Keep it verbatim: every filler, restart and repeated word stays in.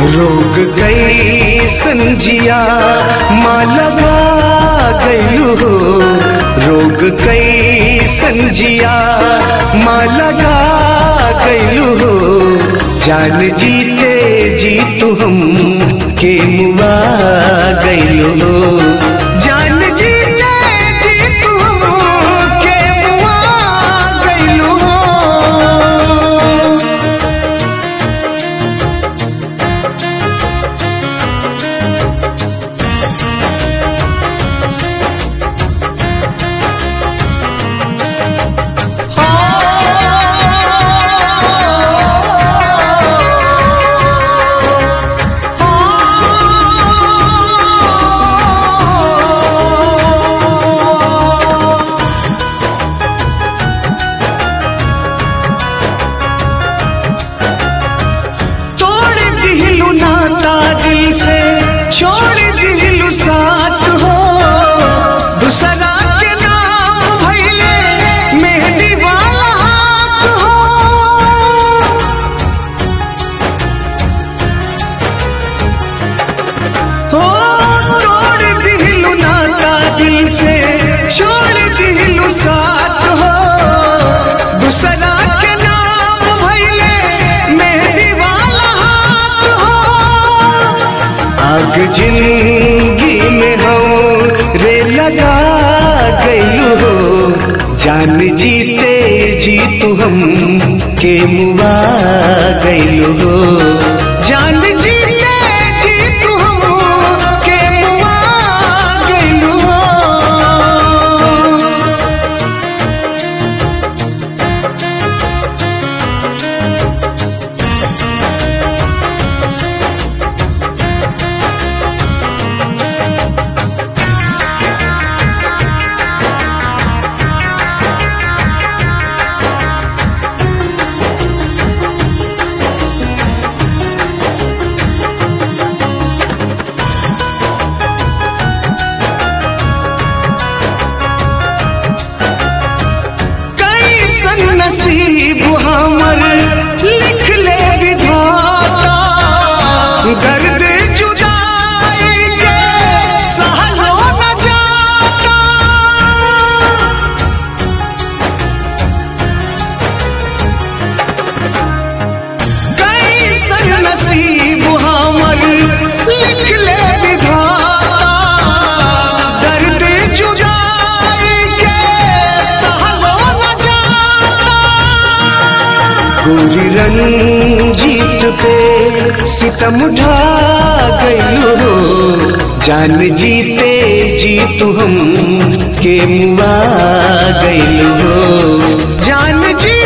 रोग गई संजिया माँ लगा गईलू हो, रोग कई संजिया माँ लगा गईलू हो, जान जीते जी तू हम के मुआ गईलू हो, जान जीते जी तू हम के मुआ गईलू हो। नाता दिल से छोड़ दिलू साथ हो, दूसरा के नाम भइले मेहंदी वाला हाथ हो, हो तोड़ दिलू नाता दिल से छोड़ दिलू साथ हो, दूसरा के नाम भइले मेहंदी वाला आग जिंदगी में हम रे लगा गईलू हो, जान जीते जी तू हम के मुआ गईलू हो, जान जीते जी तू हम के मुआ गईलू हो। नसीब हमर लिख ले विधाता, दर्द जुदाई के सहलो न जाता, कैसन नसीब हमर लिख ले विधाता, दर्द जुदाई के सहलो न जाता। गोरी रंजीत पे सितम उठा गईलू हो, जान जीते जी तू हम के मुआ गईलू हो, जान जी